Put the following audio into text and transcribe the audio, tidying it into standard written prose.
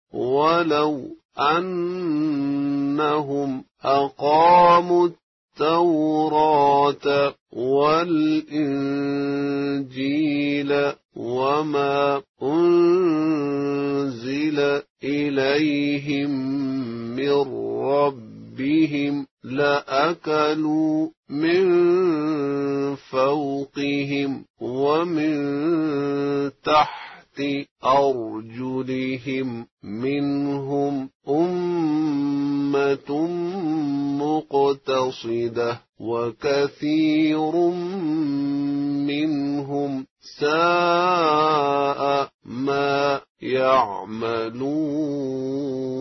ولو أنهم أقاموا التوراة والإنجيل وما أنزل إليهم من ربهم لأكلوا من فوقهم ومن تحت أرجلهم منهم أمة مقتصدة وكثير منهم ساء ما يعملون.